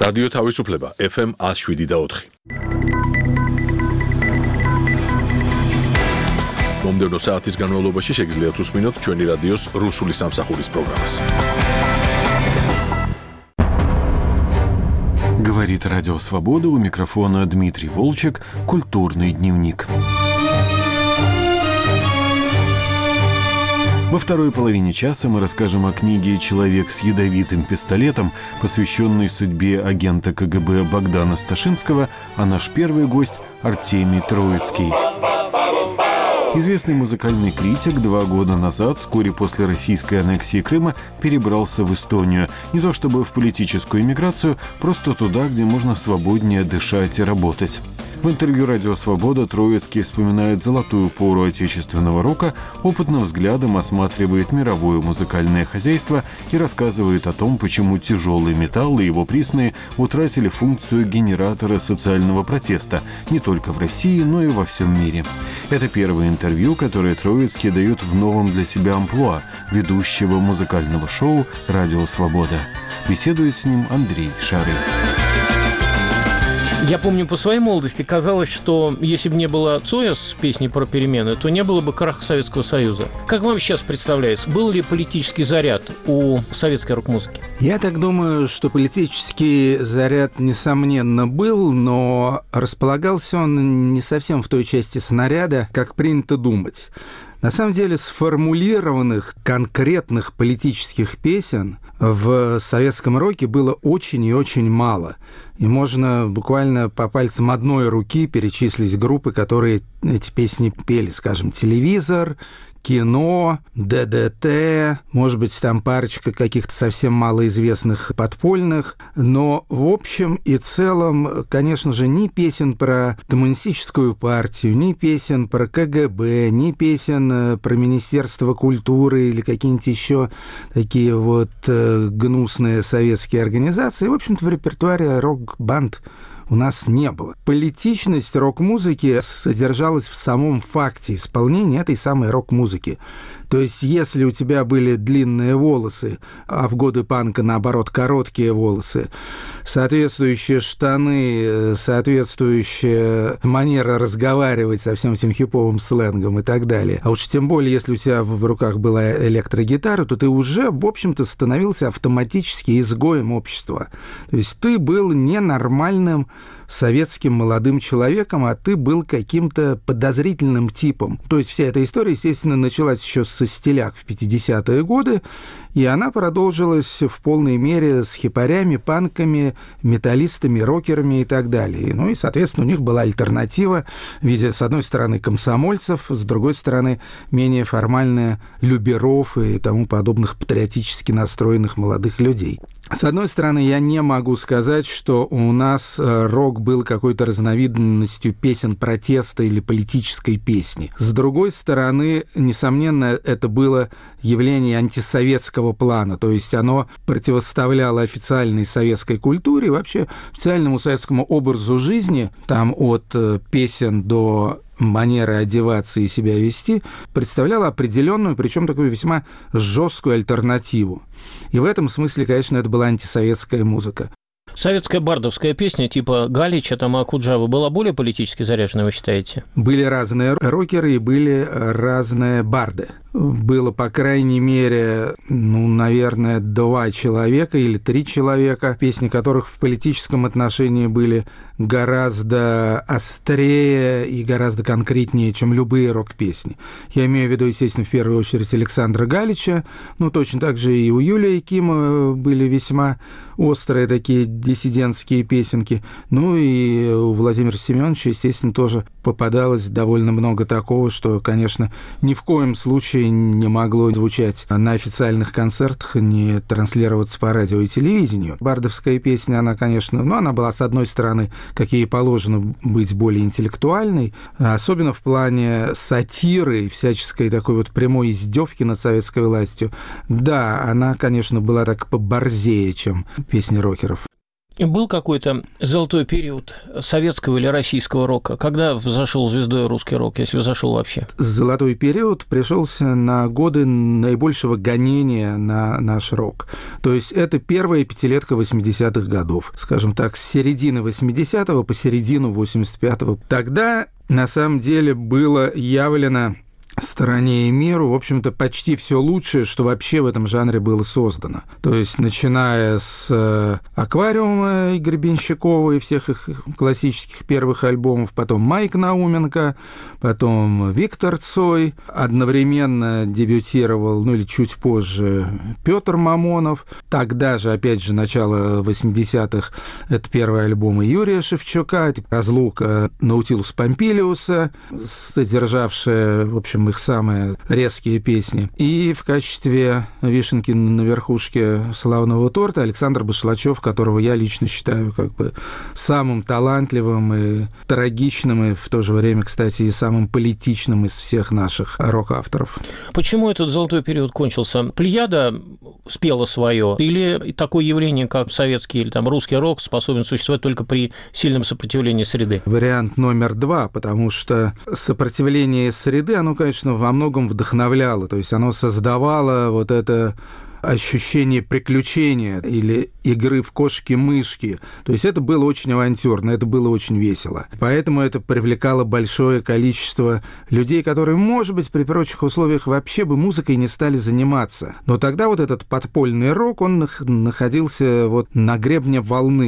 რადიო თავისუფლება FM 107.4. მომდევნო საათის განმავლობაში შეგიძლიათ უსმინოთ ჩვენი რადიოს რუსული სამსახურის პროგრამას. Говорит Радио Свобода, у микрофона Дмитрий Волчек, «Культурный дневник». Во второй половине часа мы расскажем о книге «Человек с ядовитым пистолетом», посвященной судьбе агента КГБ Богдана Сташинского, а наш первый гость – Артемий Троицкий. Известный музыкальный критик 2 года назад, вскоре после российской аннексии Крыма, перебрался в Эстонию. Не то чтобы в политическую эмиграцию, просто туда, где можно свободнее дышать и работать. В интервью «Радио Свобода» Троицкий вспоминает золотую пору отечественного рока, опытным взглядом осматривает мировое музыкальное хозяйство и рассказывает о том, почему тяжелый металл и его присные утратили функцию генератора социального протеста не только в России, но и во всем мире. Это первое интервью, которое Троицкий дает в новом для себя амплуа ведущего музыкального шоу «Радио Свобода». Беседует с ним Андрей Шарый. Я помню, по своей молодости казалось, что если бы не было Цоя с песней про перемены, то не было бы краха Советского Союза. Как вам сейчас представляется, был ли политический заряд у советской рок-музыки? Я так думаю, что политический заряд, несомненно, был, но располагался он не совсем в той части снаряда, как принято думать. На самом деле, сформулированных конкретных политических песен в советском роке было очень и очень мало. И можно буквально по пальцам одной руки перечислить группы, которые эти песни пели, скажем, «Телевизор», «Кино», «ДДТ», может быть, там парочка каких-то совсем малоизвестных подпольных, но в общем и целом, конечно же, ни песен про коммунистическую партию, ни песен про КГБ, ни песен про Министерство культуры или какие-нибудь еще такие вот гнусные советские организации, в общем-то, в репертуаре рок-банд у нас не было. Политичность рок-музыки содержалась в самом факте исполнения этой самой рок-музыки. То есть, если у тебя были длинные волосы, а в годы панка, наоборот, короткие волосы, соответствующие штаны, соответствующая манера разговаривать со всем этим хиповым сленгом и так далее, а уж тем более, если у тебя в руках была электрогитара, то ты уже, в общем-то, становился автоматически изгоем общества. То есть, ты был ненормальным советским молодым человеком, а ты был каким-то подозрительным типом. То есть вся эта история, естественно, началась еще со стиляк в 50-е годы, и она продолжилась в полной мере с хипарями, панками, металлистами, рокерами и так далее. Ну и, соответственно, у них была альтернатива в виде, с одной стороны, комсомольцев, с другой стороны, менее формальная люберов и тому подобных патриотически настроенных молодых людей. С одной стороны, я не могу сказать, что у нас рок был какой-то разновидностью песен протеста или политической песни. С другой стороны, несомненно, это было явление антисоветского плана, то есть оно противоставляло официальной советской культуре и вообще официальному советскому образу жизни, там от песен до манеры одеваться и себя вести, представляла определенную, причем такую весьма жесткую альтернативу. И в этом смысле, конечно, это была антисоветская музыка. Советская бардовская песня типа Галича, там, Акуджавы была более политически заряжена, вы считаете? Были разные рокеры и были разные барды. Было, по крайней мере, наверное, 2 человека или 3 человека, песни которых в политическом отношении были гораздо острее и гораздо конкретнее, чем любые рок-песни. Я имею в виду, естественно, в первую очередь Александра Галича, точно так же и у Юлии Якимова были весьма острые такие диссидентские песенки. И у Владимира Семеновича, естественно, тоже попадалось довольно много такого, что, конечно, ни в коем случае не могло звучать на официальных концертах, не транслироваться по радио и телевидению. Бардовская песня, она, конечно, она была, с одной стороны, как ей положено, быть более интеллектуальной, особенно в плане сатиры и всяческой такой вот прямой издевки над советской властью. Да, она, конечно, была так поборзее, чем песни рокеров. Был какой-то золотой период советского или российского рока? Когда взошел звездой русский рок, если взошел вообще? Золотой период пришелся на годы наибольшего гонения на наш рок. То есть это первая пятилетка 80-х годов. Скажем так, с середины 80-го по середину 85-го. Тогда, на самом деле, было явлено стране и миру, в общем-то, почти все лучшее, что вообще в этом жанре было создано. То есть, начиная с «Аквариума» и Гребенщикова и всех их классических первых альбомов, потом Майк Науменко, потом Виктор Цой, одновременно дебютировал, ну или чуть позже, Петр Мамонов. Тогда же, опять же, начало 80-х, это первый альбом Юрия Шевчука, разлука Наутилус Помпилиуса, содержавшая, в общем, их самые резкие песни. И в качестве вишенки на верхушке славного торта Александр Башлачев, которого я лично считаю как бы самым талантливым и трагичным, и в то же время, кстати, и самым политичным из всех наших рок-авторов. Почему этот золотой период кончился? Плеяда спела свое? Или такое явление, как советский или там русский рок, способен существовать только при сильном сопротивлении среды? Вариант номер 2, потому что сопротивление среды, оно, конечно, во многом вдохновляло, то есть оно создавало вот это ощущение приключения или игры в кошки-мышки. То есть это было очень авантюрно, это было очень весело. Поэтому это привлекало большое количество людей, которые, может быть, при прочих условиях вообще бы музыкой не стали заниматься. Но тогда вот этот подпольный рок, он находился вот на гребне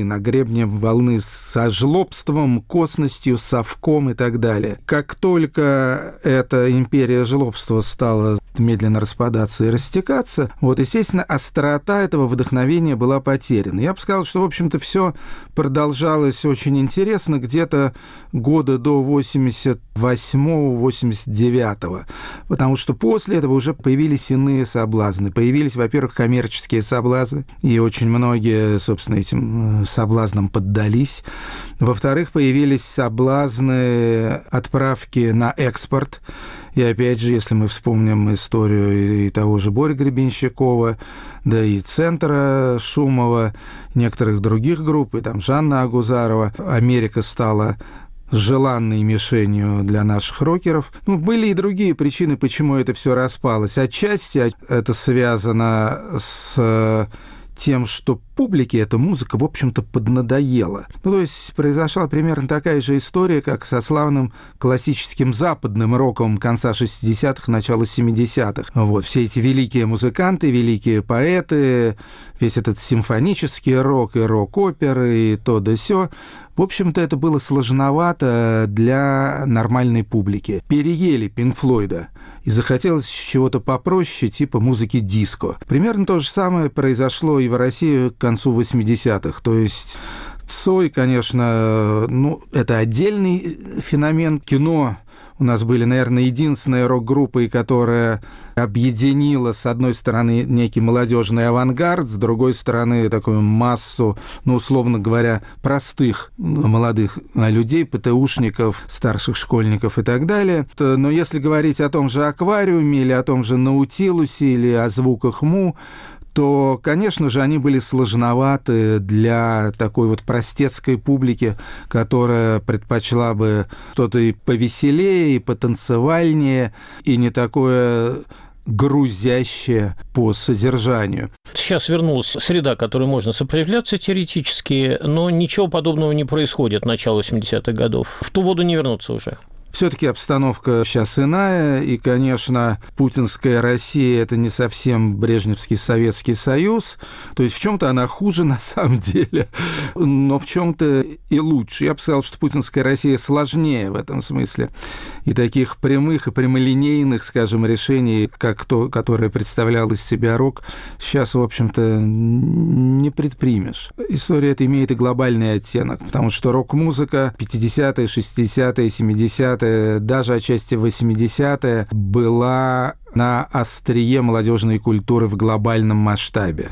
волны со жлобством, косностью, совком и так далее. Как только эта империя жлобства стала медленно распадаться и растекаться, вот, естественно, острота этого вдохновения была потеряна. Я бы сказал, что, в общем-то, все продолжалось очень интересно где-то года до 88-89, потому что после этого уже появились иные соблазны. Появились, во-первых, коммерческие соблазны, и очень многие, собственно, этим соблазнам поддались. Во-вторых, появились соблазны отправки на экспорт. И опять же, если мы вспомним историю и того же Бори Гребенщикова, да и Центра Шумова, некоторых других групп, и там Жанна Агузарова, Америка стала желанной мишенью для наших рокеров. Ну, были и другие причины, почему это все распалось. Отчасти это связано с тем, что публике эта музыка, в общем-то, поднадоела. Ну, то есть произошла примерно такая же история, как со славным классическим западным роком конца 60-х, начала 70-х. Вот, все эти великие музыканты, великие поэты, весь этот симфонический рок и рок-оперы, и то да сё. В общем-то, это было сложновато для нормальной публики. Переели Пинк Флойда, и захотелось чего-то попроще, типа музыки диско. Примерно то же самое произошло и в России к концу 80-х. То есть Цой, конечно, ну, это отдельный феномен. Кино у нас были, наверное, единственной рок-группой, которая объединила, с одной стороны, некий молодежный авангард, с другой стороны, такую массу, ну, условно говоря, простых молодых людей, ПТУшников, старших школьников и так далее. Но если говорить о том же «Аквариуме» или о том же «Наутилусе» или о «Звуках Му», то, конечно же, они были сложноваты для такой вот простецкой публики, которая предпочла бы что-то и повеселее, и потанцевальнее, и не такое грузящее по содержанию. Сейчас вернулась среда, которой можно сопротивляться теоретически, но ничего подобного не происходит начала 80-х годов. В ту воду не вернуться уже. Все-таки обстановка сейчас иная, и, конечно, путинская Россия – это не совсем брежневский Советский Союз, то есть в чем-то она хуже на самом деле, но в чем-то и лучше. Я бы сказал, что путинская Россия сложнее в этом смысле, и таких прямых и прямолинейных, скажем, решений, как то, которое представлял из себя рок, сейчас, в общем-то, не предпримешь. История эта имеет и глобальный оттенок, потому что рок-музыка 50-е, 60-е, 70-е, даже отчасти 80-е была на острие молодежной культуры в глобальном масштабе.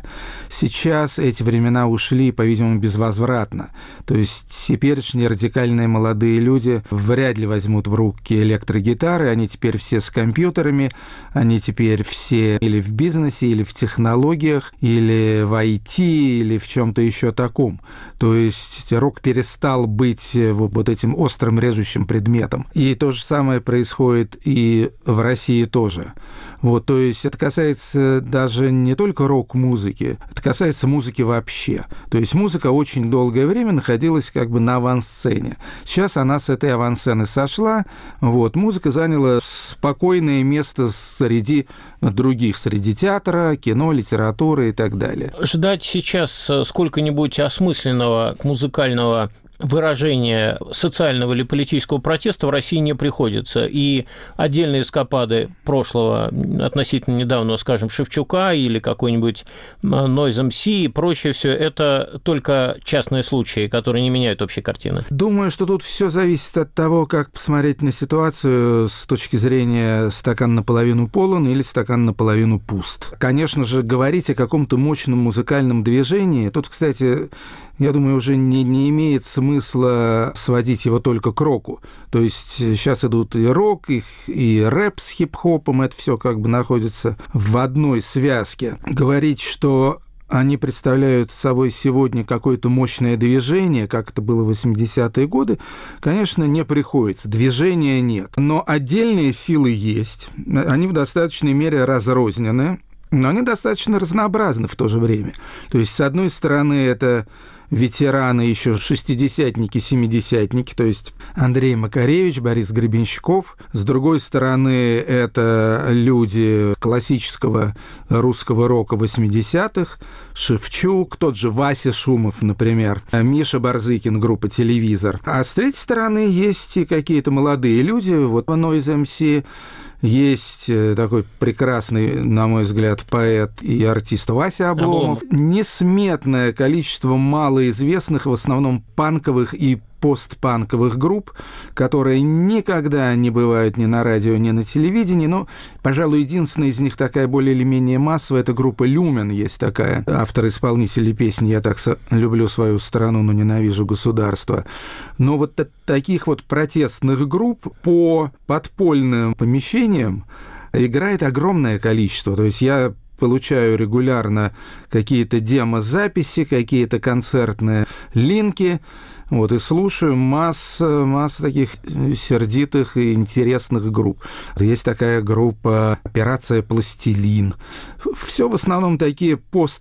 Сейчас эти времена ушли, по-видимому, безвозвратно. То есть теперешние радикальные молодые люди вряд ли возьмут в руки электрогитары, они теперь все с компьютерами, они теперь все или в бизнесе, или в технологиях, или в IT, или в чем-то еще таком. То есть рок перестал быть вот этим острым режущим предметом. И то же самое происходит и в России тоже. Вот, то есть это касается даже не только рок-музыки, это касается музыки вообще. То есть музыка очень долгое время находилась как бы на авансцене. Сейчас она с этой авансцены сошла, вот, музыка заняла спокойное место среди других, среди театра, кино, литературы и так далее. Ждать сейчас сколько-нибудь осмысленного музыкального выражения социального или политического протеста в России не приходится. И отдельные эскапады прошлого, относительно недавнего, скажем, Шевчука или какой-нибудь Noise MC и прочее, все это только частные случаи, которые не меняют общей картины. Думаю, что тут все зависит от того, как посмотреть на ситуацию с точки зрения стакан наполовину полон или стакан наполовину пуст. Конечно же, говорить о каком-то мощном музыкальном движении, тут, кстати, я думаю, уже не имеет смысла сводить его только к року. То есть сейчас идут и рок, и рэп с хип-хопом, это все как бы находится в одной связке. Говорить, что они представляют собой сегодня какое-то мощное движение, как это было в 80-е годы, конечно, не приходится. Движения нет. Но отдельные силы есть. Они в достаточной мере разрознены, но они достаточно разнообразны в то же время. То есть, с одной стороны, это ветераны, еще шестидесятники, семидесятники, то есть Андрей Макаревич, Борис Гребенщиков. С другой стороны, это люди классического русского рока 80-х, Шевчук, тот же Вася Шумов, например, Миша Барзыкин, группа «Телевизор». А с третьей стороны, есть и какие-то молодые люди, вот Noise MC, есть такой прекрасный, на мой взгляд, поэт и артист Вася Обломов. Несметное количество малоизвестных, в основном панковых и постпанковых групп, которые никогда не бывают ни на радио, ни на телевидении. Но, пожалуй, единственная из них такая более или менее массовая, это группа «Люмен», есть такая. Автор-исполнитель песни «Я так люблю свою страну, но ненавижу государство». Но вот таких вот протестных групп по подпольным помещениям играет огромное количество. То есть я получаю регулярно какие-то демо-записи, какие-то концертные линки, вот, и слушаю масса таких сердитых и интересных групп. Есть такая группа «Операция Пластилин». Все в основном такие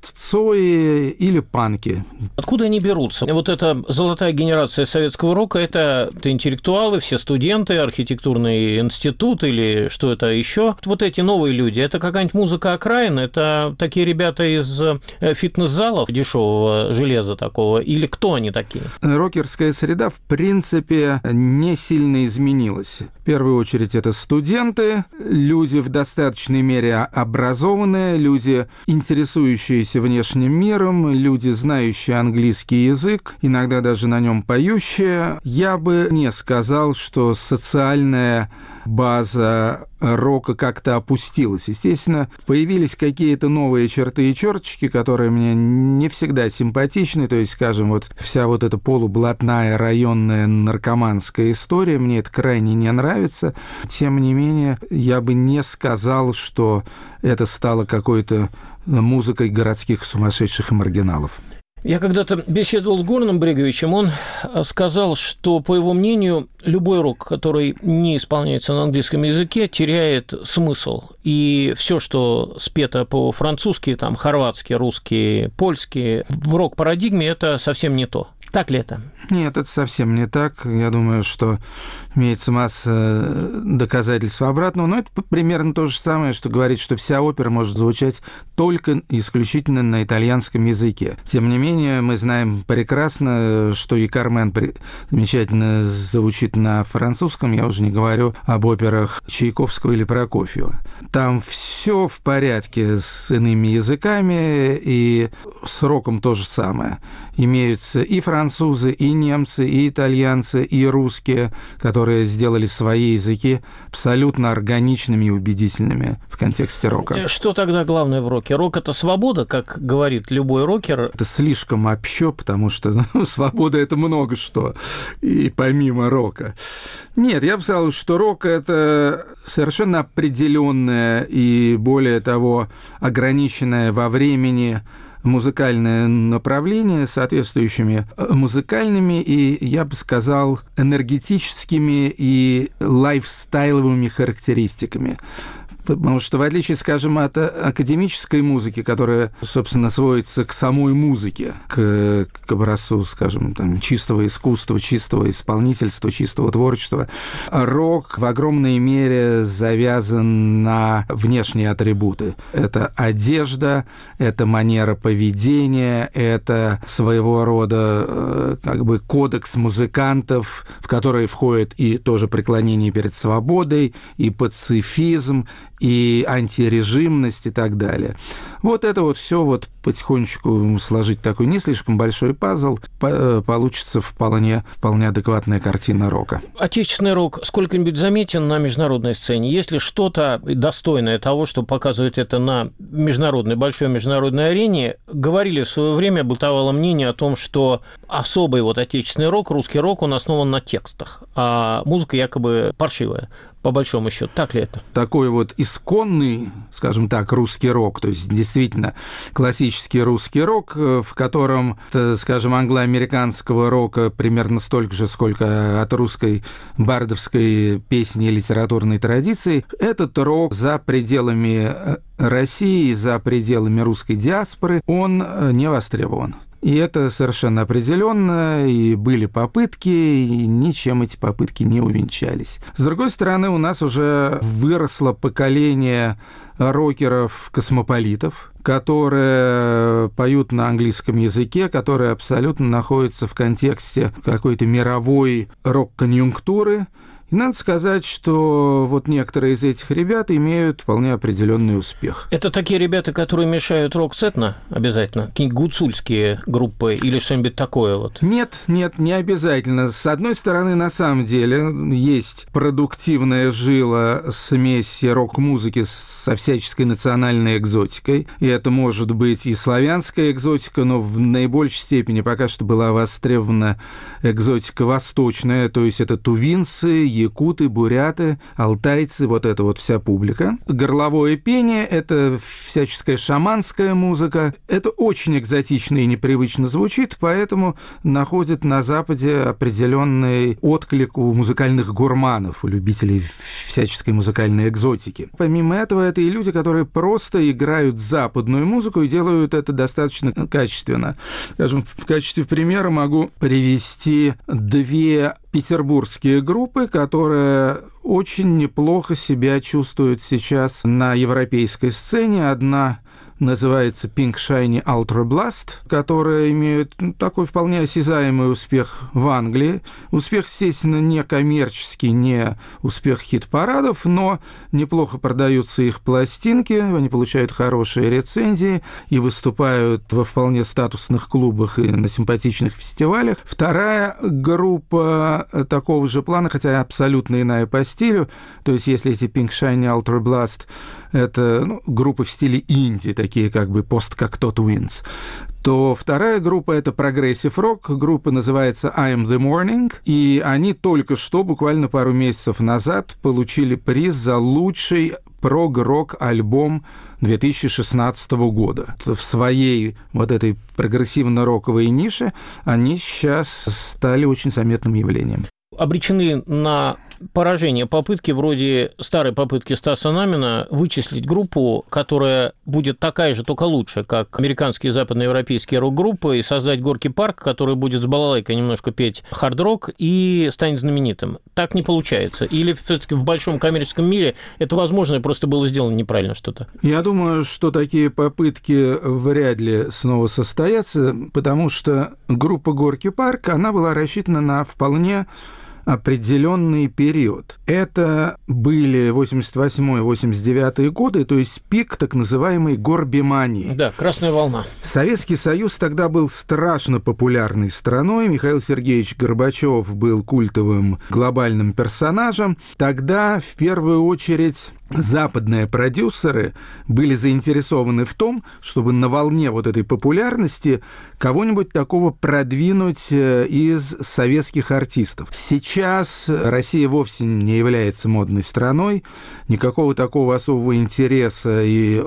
пост-цои или панки. Откуда они берутся? Вот эта золотая генерация советского рока – это интеллектуалы, все студенты, архитектурный институт или что это еще. Вот эти новые люди – это какая-нибудь музыка окраин, это такие ребята из фитнес-залов, дешевого железа такого, или кто они такие? Рокерская среда, в принципе, не сильно изменилась. В первую очередь, это студенты, люди в достаточной мере образованные, люди, интересующиеся внешним миром, люди, знающие английский язык, иногда даже на нем поющие. Я бы не сказал, что социальная база рока как-то опустилась. Естественно, появились какие-то новые черты и черточки, которые мне не всегда симпатичны. То есть, скажем, вот вся вот эта полублатная районная наркоманская история, мне это крайне не нравится. Тем не менее, я бы не сказал, что это стало какой-то музыкой городских сумасшедших и маргиналов. Я когда-то беседовал с Горным Бреговичем, он сказал, что, по его мнению, любой рок, который не исполняется на английском языке, теряет смысл. И все, что спето по-французски, там, хорватски, русский, польский, в рок-парадигме, это совсем не то. Так ли это? Нет, это совсем не так. Я думаю, что имеется масса доказательств обратного. Но это примерно то же самое, что говорить, что вся опера может звучать только исключительно на итальянском языке. Тем не менее, мы знаем прекрасно, что и «Кармен» замечательно звучит на французском. Я уже не говорю об операх Чайковского или Прокофьева. Там все в порядке с иными языками, и с роком то же самое. Имеются и французы, и немцы, и итальянцы, и русские, которые сделали свои языки абсолютно органичными и убедительными. В контексте рока. Что тогда главное в роке? Рок – это свобода, как говорит любой рокер. Это слишком общо, потому что свобода – это много что, и помимо рока. Нет, я бы сказал, что рок – это совершенно определенное и, более того, ограниченное во времени музыкальное направление с соответствующими музыкальными и, я бы сказал, энергетическими и лайфстайловыми характеристиками. Потому что в отличие, скажем, от академической музыки, которая, собственно, сводится к самой музыке, к образцу, скажем, там, чистого искусства, чистого исполнительства, чистого творчества, рок в огромной мере завязан на внешние атрибуты. Это одежда, это манера поведения, это своего рода как бы кодекс музыкантов, в который входит и тоже преклонение перед свободой, и пацифизм, и антирежимность и так далее. Вот это вот все вот потихонечку сложить такой не слишком большой пазл, получится вполне адекватная картина рока. Отечественный рок сколько-нибудь заметен на международной сцене? Есть ли что-то достойное того, чтобы показывать это на большой международной арене? Говорили в свое время, бытовало мнение о том, что особый вот отечественный рок, русский рок, он основан на текстах, а музыка якобы паршивая. По большому счету, так ли это? Такой вот исконный, скажем так, русский рок, то есть действительно классический русский рок, в котором, скажем, англо-американского рока примерно столько же, сколько от русской бардовской песни и литературной традиции, этот рок за пределами России, за пределами русской диаспоры, он не востребован. И это совершенно определенно, и были попытки, и ничем эти попытки не увенчались. С другой стороны, у нас уже выросло поколение рокеров-космополитов, которые поют на английском языке, которые абсолютно находятся в контексте какой-то мировой рок-конъюнктуры. И надо сказать, что вот некоторые из этих ребят имеют вполне определенный успех. Это такие ребята, которые мешают рок-сетно обязательно? Какие-нибудь гуцульские группы или что-нибудь такое? Вот? Нет, не обязательно. С одной стороны, на самом деле, есть продуктивная жила смеси рок-музыки со всяческой национальной экзотикой. И это может быть и славянская экзотика, но в наибольшей степени пока что была востребована экзотика восточная, то есть это тувинцы, якуты, буряты, алтайцы, вот эта вот вся публика. Горловое пение – это всяческая шаманская музыка. Это очень экзотично и непривычно звучит, поэтому находит на Западе определенный отклик у музыкальных гурманов, у любителей всяческой музыкальной экзотики. Помимо этого, это и люди, которые просто играют западную музыку и делают это достаточно качественно. Скажем, в качестве примера могу привести две петербургские группы, которые очень неплохо себя чувствуют сейчас на европейской сцене. Одна называется Pink Shiny Ultra Blast, которая имеет такой вполне осязаемый успех в Англии. Успех, естественно, не коммерческий, не успех хит-парадов, но неплохо продаются их пластинки, они получают хорошие рецензии и выступают во вполне статусных клубах и на симпатичных фестивалях. Вторая группа такого же плана, хотя абсолютно иная по стилю, то есть если эти Pink Shiny Ultra Blast — это группы в стиле инди, такие как бы post-cocteau twins, то вторая группа — это прогрессив-рок, группа называется I Am The Morning, и они только что, буквально пару месяцев назад, получили приз за лучший прог-рок-альбом 2016 года. В своей вот этой прогрессивно-роковой нише они сейчас стали очень заметным явлением. Обречены на поражение попытки, вроде старой попытки Стаса Намина, вычислить группу, которая будет такая же, только лучше, как американские западноевропейские рок-группы, и создать Горький парк, который будет с балалайкой немножко петь хард-рок и станет знаменитым. Так не получается. Или все-таки в большом коммерческом мире это возможно, и просто было сделано неправильно что-то? Я думаю, что такие попытки вряд ли снова состоятся, потому что группа Горький парк, она была рассчитана на вполне определенный период. Это были 88-89 годы, то есть пик так называемой горбимании. Да, красная волна. Советский Союз тогда был страшно популярной страной. Михаил Сергеевич Горбачев был культовым глобальным персонажем. Тогда в первую очередь западные продюсеры были заинтересованы в том, чтобы на волне вот этой популярности кого-нибудь такого продвинуть из советских артистов. Сейчас Россия вовсе не является модной страной, никакого такого особого интереса и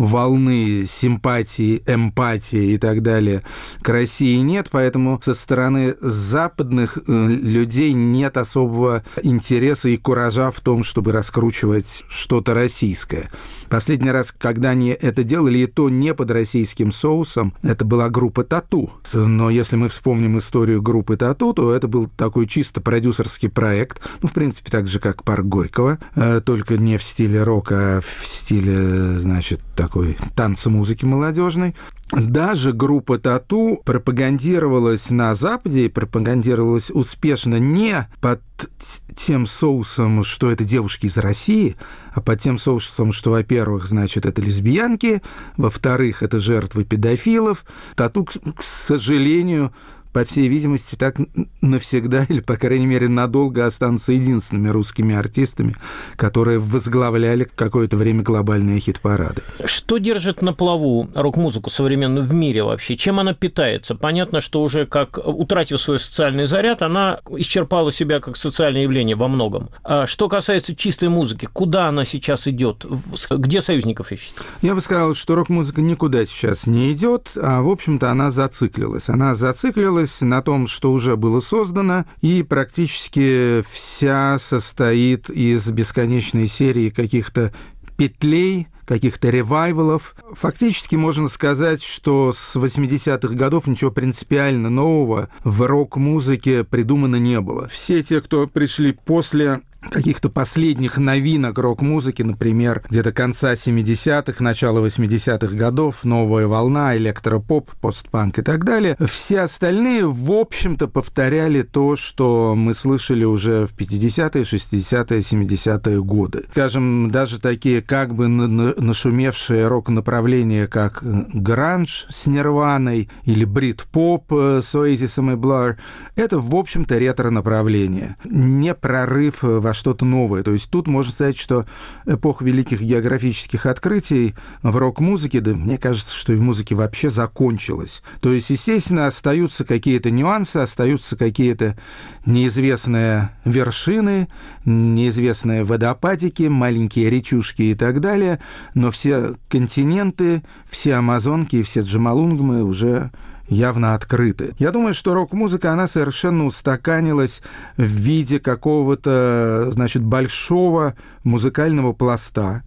волны симпатии, эмпатии и так далее к России нет, поэтому со стороны западных людей нет особого интереса и куража в том, чтобы раскручивать что-то российское. Последний раз, когда они это делали, и то не под российским соусом, это была группа «Тату». Но если мы вспомним историю группы «Тату», то это был такой чисто продюсерский проект, в принципе, так же, как «Парк Горького», только не в стиле рока, а в стиле, значит, такой танцемузыки молодежной. Даже группа «Тату» пропагандировалась на Западе и пропагандировалась успешно не под тем соусом, что это девушки из России, а под тем соусом, что, во-первых, значит, это лесбиянки, во-вторых, это жертвы педофилов. «Тату», к сожалению, по всей видимости, так навсегда, или, по крайней мере, надолго останутся единственными русскими артистами, которые возглавляли какое-то время глобальные хит-парады. Что держит на плаву рок-музыку современную в мире вообще? Чем она питается? Понятно, что уже как утратив свой социальный заряд, она исчерпала себя как социальное явление во многом. А что касается чистой музыки, куда она сейчас идет? Где союзников ищет? Я бы сказал, что рок-музыка никуда сейчас не идет, а, в общем-то, она зациклилась. Она зациклилась на том, что уже было создано, и практически вся состоит из бесконечной серии каких-то петлей, каких-то ревайвалов. Фактически можно сказать, что с 80-х годов ничего принципиально нового в рок-музыке придумано не было. Все те, кто пришли после каких-то последних новинок рок-музыки, например, где-то конца 70-х, начала 80-х годов, новая волна, электропоп, постпанк и так далее, все остальные, в общем-то, повторяли то, что мы слышали уже в 50-е, 60-е, 70-е годы. Скажем, даже такие как бы нашумевшие рок-направления, как гранж с Нирваной или брит-поп с Oasis и Blur, это, в общем-то, ретро-направление. Не прорыв во что-то новое. То есть тут можно сказать, что эпоха великих географических открытий в рок-музыке, да мне кажется, что и в музыке вообще закончилась. То есть, естественно, остаются какие-то нюансы, остаются какие-то неизвестные вершины, неизвестные водопадики, маленькие речушки и так далее, но все континенты, все амазонки и все джомолунгмы уже явно открыты. Я думаю, что рок-музыка, она совершенно устаканилась в виде какого-то, значит, большого музыкального пласта,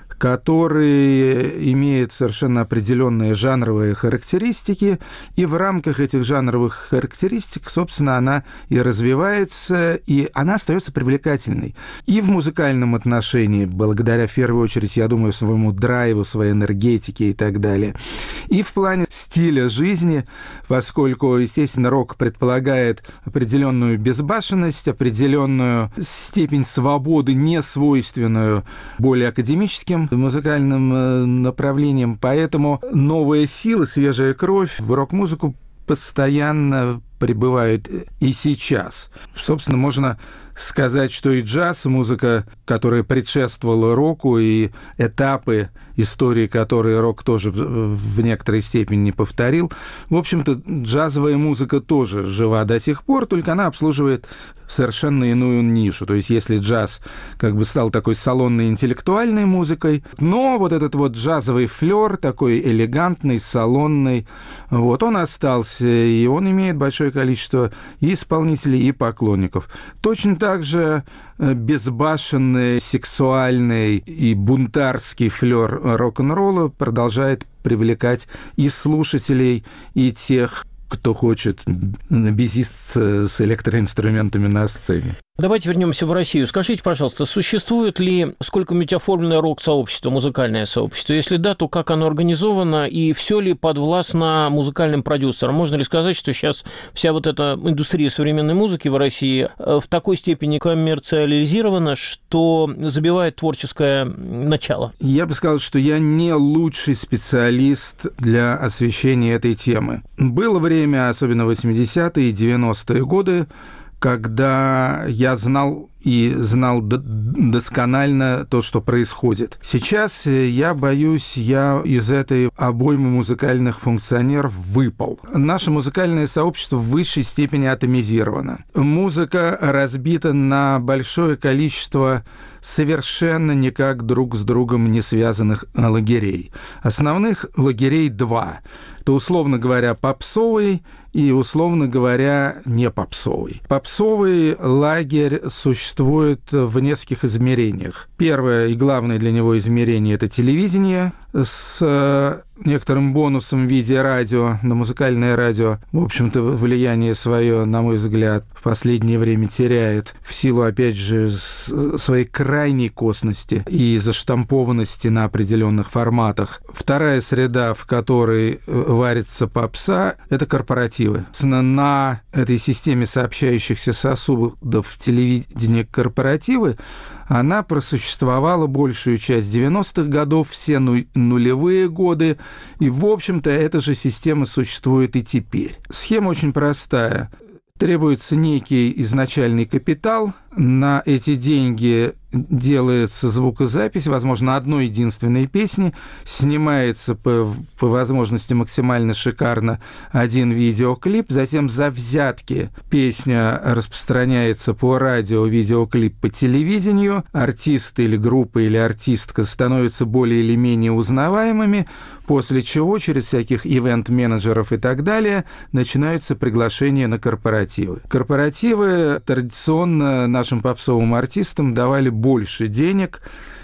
который имеет совершенно определенные жанровые характеристики, и в рамках этих жанровых характеристик, собственно, она и развивается, и она остается привлекательной. И в музыкальном отношении, благодаря, в первую очередь, я думаю, своему драйву, своей энергетике и так далее, и в плане стиля жизни, поскольку, естественно, рок предполагает определенную безбашенность, определенную степень свободы, не свойственную более академическим музыкальным направлением. Поэтому новая сила, свежая кровь в рок-музыку постоянно прибывают и сейчас. Собственно, можно сказать, что и джаз, музыка, которая предшествовала року, и этапы истории, которые рок тоже в некоторой степени не повторил. В общем-то, джазовая музыка тоже жива до сих пор, только она обслуживает совершенно иную нишу. То есть, если джаз как бы стал такой салонной интеллектуальной музыкой, но вот этот вот джазовый флёр, такой элегантный, салонный, вот он остался, и он имеет большое количество и исполнителей, и поклонников. Точно так же безбашенный, сексуальный и бунтарский флёр рок-н-ролла продолжает привлекать и слушателей, и тех, кто хочет бизисться с электроинструментами на сцене. Давайте вернемся в Россию. Скажите, пожалуйста, существует ли сколько-нибудь оформленное рок-сообщество, музыкальное сообщество? Если да, то как оно организовано и все ли подвластно музыкальным продюсерам? Можно ли сказать, что сейчас вся вот эта индустрия современной музыки в России в такой степени коммерциализирована, что забивает творческое начало? Я бы сказал, что я не лучший специалист для освещения этой темы. Было время, особенно 80-е и 90-е годы, когда я знал и знал досконально то, что происходит. Сейчас, я боюсь, я из этой обоймы музыкальных функционеров выпал. Наше музыкальное сообщество в высшей степени атомизировано. Музыка разбита на большое количество совершенно никак друг с другом не связанных лагерей. Основных лагерей два. Это, условно говоря, попсовый и, условно говоря, не попсовый. Попсовый лагерь существует в нескольких измерениях. Первое и главное для него измерение – это телевидение с некоторым бонусом в виде радио, на музыкальное радио, в общем-то, влияние свое, на мой взгляд, в последнее время теряет в силу, опять же, своей крайней косности и заштампованности на определенных форматах. Вторая среда, в которой варится попса, это корпоративы. На этой системе сообщающихся сосудов телевидения корпоративы она просуществовала большую часть 90-х годов, все нулевые годы, и, в общем-то, эта же система существует и теперь. Схема очень простая. Требуется некий изначальный капитал, на эти деньги делается звукозапись, возможно, одной единственной песни, снимается по возможности максимально шикарно один видеоклип, затем за взятки песня распространяется по радио, видеоклип по телевидению, артист или группа или артистка становятся более или менее узнаваемыми, после чего через всяких ивент-менеджеров и так далее начинаются приглашения на корпоративы. Корпоративы традиционно нашим попсовым артистам давали больше денег,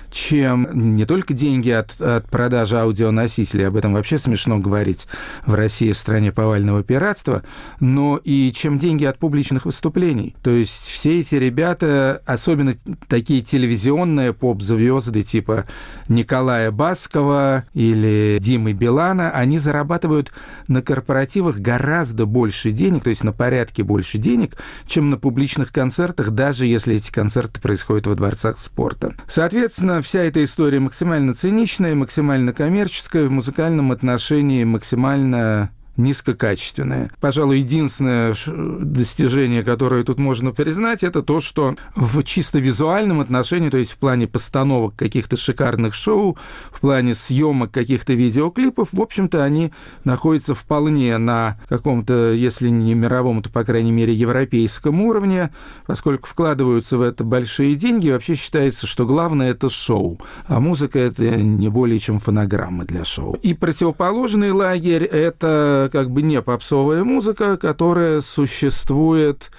чем не только деньги от продажи аудионосителей, об этом вообще смешно говорить в России, стране повального пиратства, но и чем деньги от публичных выступлений. То есть все эти ребята, особенно такие телевизионные поп-звезды типа Николая Баскова или Димы Билана, они зарабатывают на корпоративах гораздо больше денег, то есть на порядке больше денег, чем на публичных концертах, даже если эти концерты происходят во дворцах спорта. Соответственно, вся эта история максимально циничная, максимально коммерческая, в музыкальном отношении максимально низкокачественное. Пожалуй, единственное достижение, которое тут можно признать, это то, что в чисто визуальном отношении, то есть в плане постановок каких-то шикарных шоу, в плане съемок каких-то видеоклипов, в общем-то, они находятся вполне на каком-то, если не мировом, то, по крайней мере, европейском уровне, поскольку вкладываются в это большие деньги, вообще считается, что главное – это шоу, а музыка – это не более чем фонограмма для шоу. И противоположный лагерь – это как бы не попсовая музыка, которая существует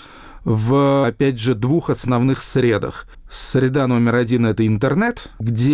в, опять же, двух основных средах. Среда номер один – это интернет,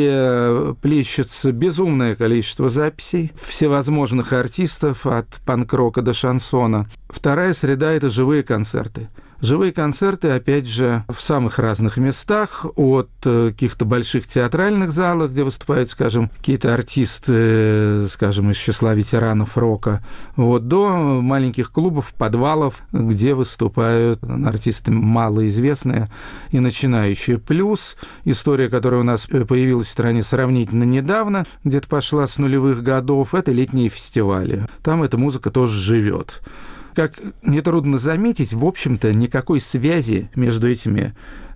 где плещется безумное количество записей всевозможных артистов, от панк-рока до шансона. Вторая среда – это живые концерты. Живые концерты, опять же, в самых разных местах, от каких-то больших театральных залов, где выступают, скажем, какие-то артисты, скажем, из числа ветеранов рока, вот, до маленьких клубов, подвалов, где выступают артисты малоизвестные и начинающие. Плюс история, которая у нас появилась в стране сравнительно недавно, где-то пошла с нулевых годов, это летние фестивали. Там эта музыка тоже живет. Как нетрудно заметить, в общем-то, никакой связи между этими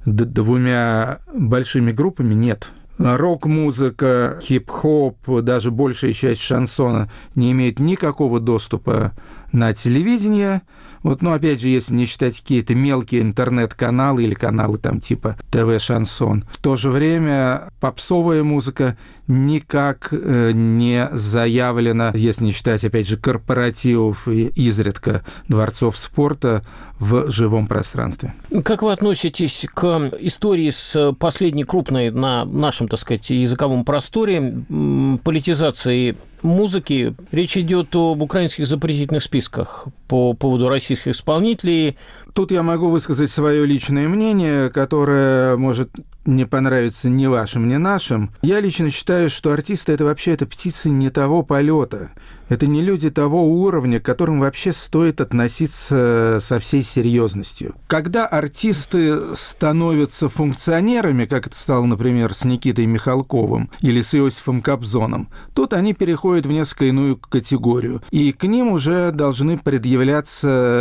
двумя большими группами нет. Рок-музыка, хип-хоп, даже большая часть шансона не имеет никакого доступа на телевидение. Вот, но опять же, если не считать какие-то мелкие интернет-каналы или каналы там типа ТВ-шансон. В то же время попсовая музыка никак не заявлена, если не считать, опять же, корпоративов и изредка дворцов спорта в живом пространстве. Как вы относитесь к истории с последней крупной на нашем, так сказать, языковом просторе политизации музыки? Речь идет об украинских запретительных списках по поводу российских исполнителей. Тут я могу высказать свое личное мнение, которое может не понравиться ни вашим, ни нашим. Я лично считаю, что артисты – это вообще птицы не того полета. Это не люди того уровня, к которым вообще стоит относиться со всей серьезностью. Когда артисты становятся функционерами, как это стало, например, с Никитой Михалковым или с Иосифом Кобзоном, тут они переходят в несколько иную категорию. И к ним уже должны предъявляться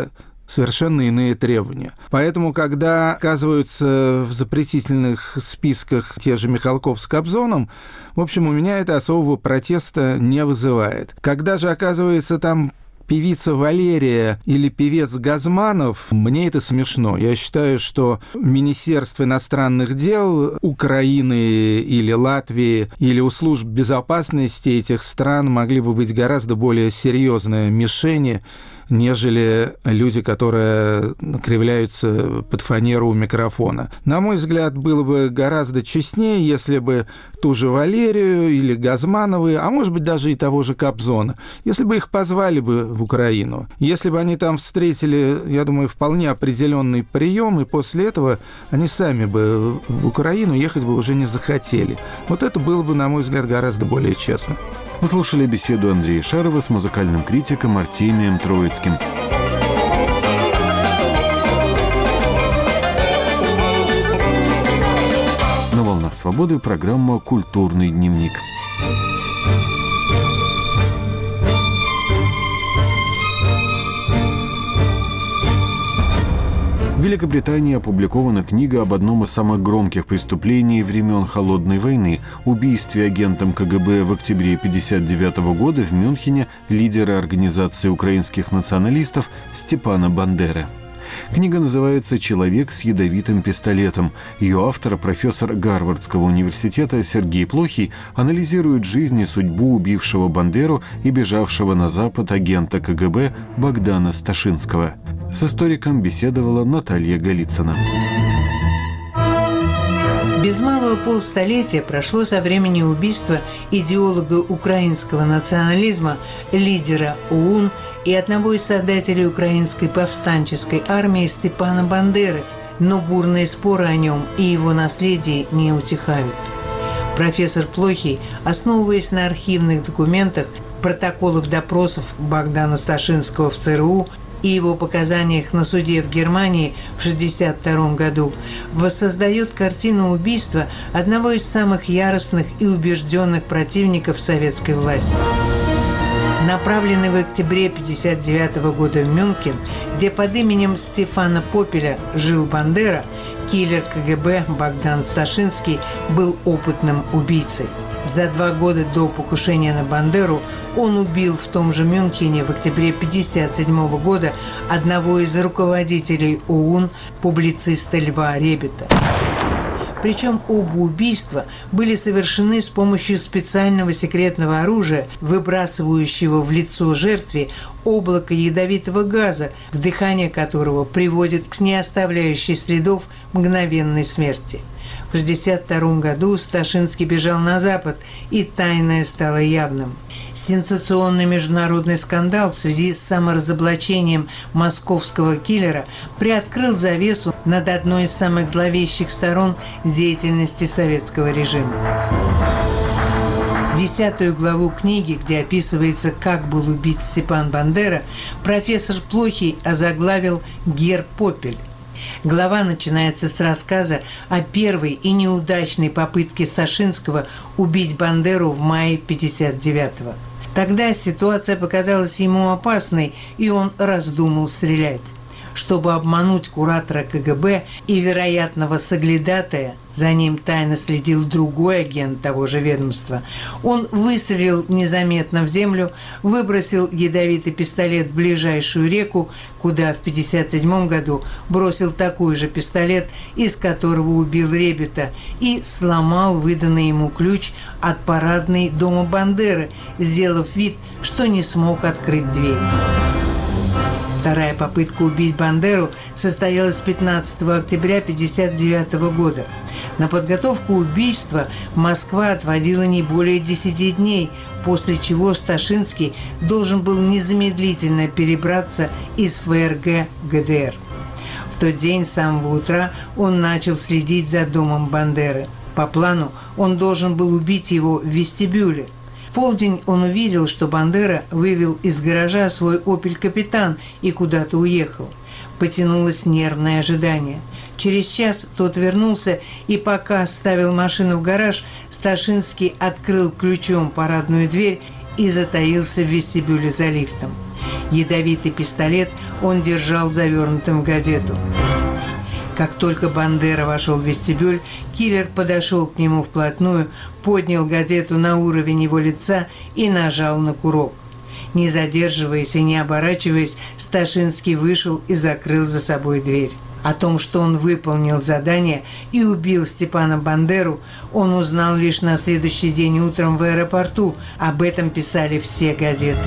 совершенно иные требования. Поэтому, когда оказываются в запретительных списках те же Михалков с Кобзоном, в общем, у меня это особого протеста не вызывает. Когда же оказывается там певица Валерия или певец Газманов, мне это смешно. Я считаю, что Министерство иностранных дел Украины или Латвии или у служб безопасности этих стран могли бы быть гораздо более серьезные мишени, нежели люди, которые кривляются под фанеру у микрофона. На мой взгляд, было бы гораздо честнее, если бы ту же Валерию или Газмановы, а может быть даже и того же Кобзона, если бы их позвали бы в Украину, если бы они там встретили, я думаю, вполне определенный прием, и после этого они сами бы в Украину ехать бы уже не захотели. Вот это было бы, на мой взгляд, гораздо более честно. Вы слушали беседу Андрея Шарова с музыкальным критиком Артемием Троицким. На «Волнах свободы» программа «Культурный дневник». В Великобритании опубликована книга об одном из самых громких преступлений времен Холодной войны – убийстве агентом КГБ в октябре 1959 года в Мюнхене лидера организации украинских националистов Степана Бандеры. Книга называется «Человек с ядовитым пистолетом». Ее автор, профессор Гарвардского университета Сергей Плохий, анализирует жизнь и судьбу убившего Бандеру и бежавшего на Запад агента КГБ Богдана Сташинского. С историком беседовала Наталья Голицына. Без малого полстолетия прошло со времени убийства идеолога украинского национализма, лидера ОУН и одного из создателей украинской повстанческой армии Степана Бандеры, но бурные споры о нем и его наследии не утихают. Профессор Плохий, основываясь на архивных документах, протоколах допросов Богдана Сташинского в ЦРУ и его показаниях на суде в Германии в 1962 году, воссоздает картину убийства одного из самых яростных и убежденных противников советской власти. Направленный в октябре 1959 года в Мюнхен, где под именем Стефана Попеля жил Бандера, киллер КГБ Богдан Сташинский был опытным убийцей. За 2 года до покушения на Бандеру он убил в том же Мюнхене в октябре 1957 года одного из руководителей ОУН, публициста Льва Ребета. Причем оба убийства были совершены с помощью специального секретного оружия, выбрасывающего в лицо жертве облако ядовитого газа, вдыхание которого приводит к не оставляющей следов мгновенной смерти. В 1962 году Сташинский бежал на Запад, и тайное стало явным. Сенсационный международный скандал в связи с саморазоблачением московского киллера приоткрыл завесу над одной из самых зловещих сторон деятельности советского режима. 10-ю главу книги, где описывается, как был убит Степан Бандера, профессор Плохий озаглавил «Гер Попель». Глава начинается с рассказа о первой и неудачной попытке Сташинского убить Бандеру в мае 1959-го. Тогда ситуация показалась ему опасной, и он раздумал стрелять. Чтобы обмануть куратора КГБ и вероятного соглядатая, за ним тайно следил другой агент того же ведомства, он выстрелил незаметно в землю, выбросил ядовитый пистолет в ближайшую реку, куда в 1957 году бросил такой же пистолет, из которого убил Ребета, и сломал выданный ему ключ от парадной дома Бандеры, сделав вид, что не смог открыть дверь. Вторая попытка убить Бандеру состоялась 15 октября 1959 года. На подготовку убийства Москва отводила не более 10 дней, после чего Сташинский должен был незамедлительно перебраться из ФРГ в ГДР. В тот день с самого утра он начал следить за домом Бандеры. По плану он должен был убить его в вестибюле. В полдень он увидел, что Бандера вывел из гаража свой «Опель Капитан» и куда-то уехал. Потянулось нервное ожидание. Через час тот вернулся, и пока ставил машину в гараж, Сташинский открыл ключом парадную дверь и затаился в вестибюле за лифтом. Ядовитый пистолет он держал завернутым в газету. Как только Бандера вошел в вестибюль, киллер подошел к нему вплотную, поднял газету на уровень его лица и нажал на курок. Не задерживаясь и не оборачиваясь, Сташинский вышел и закрыл за собой дверь. О том, что он выполнил задание и убил Степана Бандеру, он узнал лишь на следующий день утром в аэропорту. Об этом писали все газеты.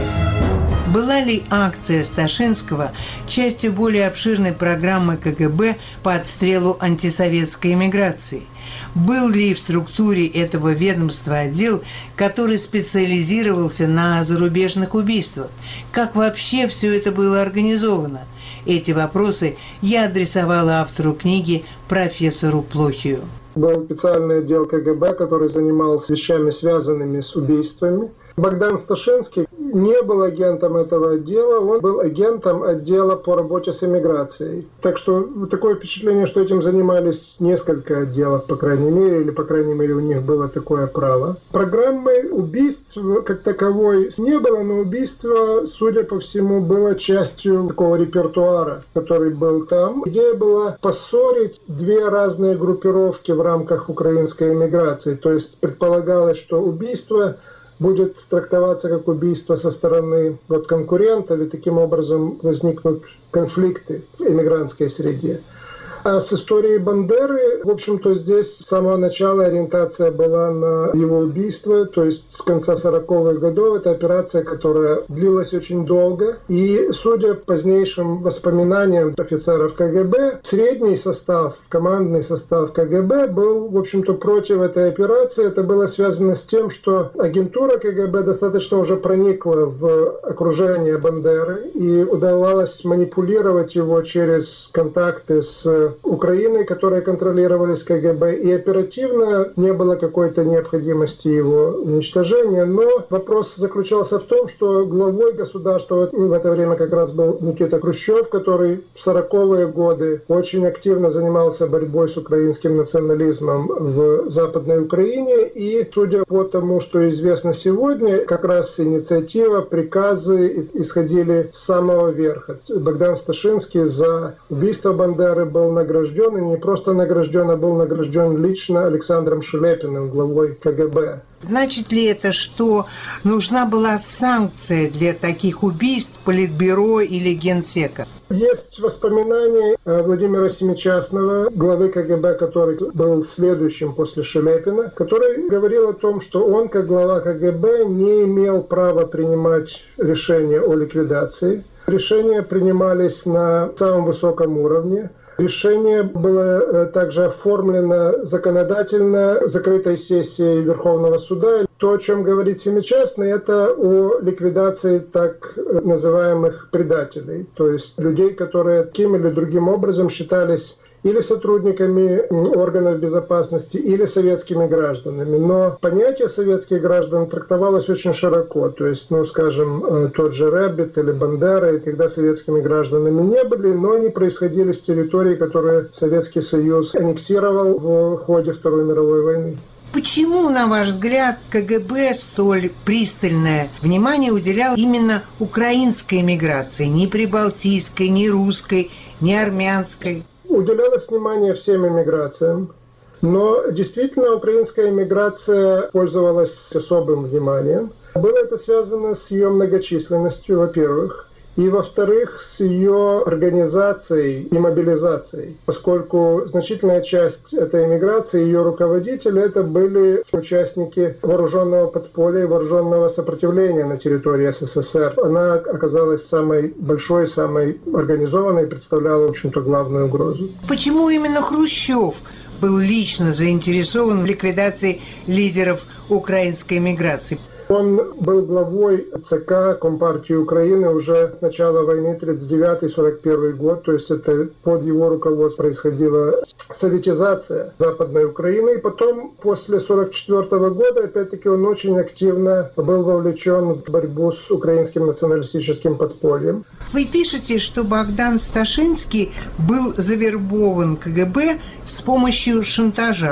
Была ли акция Сташинского частью более обширной программы КГБ по отстрелу антисоветской эмиграции? Был ли в структуре этого ведомства отдел, который специализировался на зарубежных убийствах? Как вообще все это было организовано? Эти вопросы я адресовала автору книги профессору Плохию. Был специальный отдел КГБ, который занимался вещами, связанными с убийствами. Богдан Сташинский не был агентом этого отдела, он был агентом отдела по работе с эмиграцией. Так что такое впечатление, что этим занимались несколько отделов, по крайней мере, или, по крайней мере, у них было такое право. Программы убийств как таковой не было, но убийство, судя по всему, было частью такого репертуара, который был там. Идея была поссорить две разные группировки в рамках украинской эмиграции. То есть предполагалось, что убийство будет трактоваться как убийство со стороны конкурентов, и таким образом возникнут конфликты в эмигрантской среде. А с историей Бандеры, в общем-то, здесь с самого начала ориентация была на его убийство, то есть с конца 40-х годов. Это операция, которая длилась очень долго. И, судя по позднейшим воспоминаниям офицеров КГБ, средний состав, командный состав КГБ был, в общем-то, против этой операции. Это было связано с тем, что агентура КГБ достаточно уже проникла в окружение Бандеры, и удавалось манипулировать его через контакты с Украиной, которые контролировались КГБ, и оперативно не было какой-то необходимости его уничтожения. Но вопрос заключался в том, что главой государства в это время как раз был Никита Хрущев, который в 40-е годы очень активно занимался борьбой с украинским национализмом в Западной Украине. И, судя по тому, что известно сегодня, как раз инициатива, приказы исходили с самого верха. Богдан Сташинский за убийство Бандеры был награжден, и не просто награжден, а был награжден лично Александром Шелепиным, главой КГБ. Значит ли это, что нужна была санкция для таких убийств Политбюро или Генсека? Есть воспоминания Владимира Семичастного, главы КГБ, который был следующим после Шелепина, который говорил о том, что он, как глава КГБ, не имел права принимать решения о ликвидации. Решения принимались на самом высоком уровне. Решение было также оформлено законодательно закрытой сессией Верховного суда. То, о чем говорит Семичастный, это о ликвидации так называемых предателей, то есть людей, которые таким или другим образом считались или сотрудниками органов безопасности, или советскими гражданами. Но понятие советских граждан трактовалось очень широко. То есть, скажем, тот же Рэббит или Бандера, когда советскими гражданами не были, но они происходили с территорий, которые Советский Союз аннексировал в ходе Второй мировой войны. Почему, на ваш взгляд, КГБ столь пристальное внимание уделял именно украинской эмиграции, не прибалтийской, не русской, не армянской? Уделялось внимание всем эмиграциям, но действительно украинская эмиграция пользовалась особым вниманием. Было это связано с ее многочисленностью, во-первых, и, во-вторых, с ее организацией и мобилизацией, поскольку значительная часть этой эмиграции, ее руководители, это были участники вооруженного подполья и вооруженного сопротивления на территории СССР. Она оказалась самой большой, самой организованной и представляла, в общем-то, главную угрозу. Почему именно Хрущев был лично заинтересован в ликвидации лидеров украинской эмиграции? Он был главой ЦК Компартии Украины уже с начала войны 1939-1941 год, то есть это под его руководством происходила советизация Западной Украины. И потом, после 1944 года, опять-таки, он очень активно был вовлечен в борьбу с украинским националистическим подпольем. Вы пишете, что Богдан Сташинский был завербован КГБ с помощью шантажа.